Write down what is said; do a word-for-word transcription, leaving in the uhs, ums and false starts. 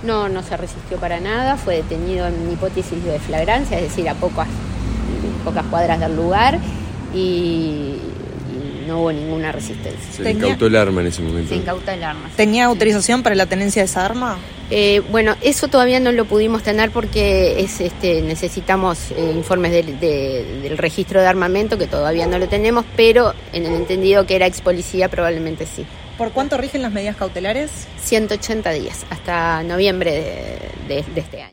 No, no se resistió para nada, fue detenido en hipótesis de flagrancia, es decir, a pocas, pocas cuadras del lugar, y, y no hubo ninguna resistencia. Se le incautó el arma en ese momento. Se incautó el arma. ¿Tenía autorización para la tenencia de esa arma? Eh, bueno, eso todavía no lo pudimos tener porque es, este, necesitamos eh, informes del, de, del registro de armamento, que todavía no lo tenemos, pero en el entendido que era ex policía probablemente sí. ¿Por cuánto rigen las medidas cautelares? ciento ochenta días, hasta noviembre de, de, de este año.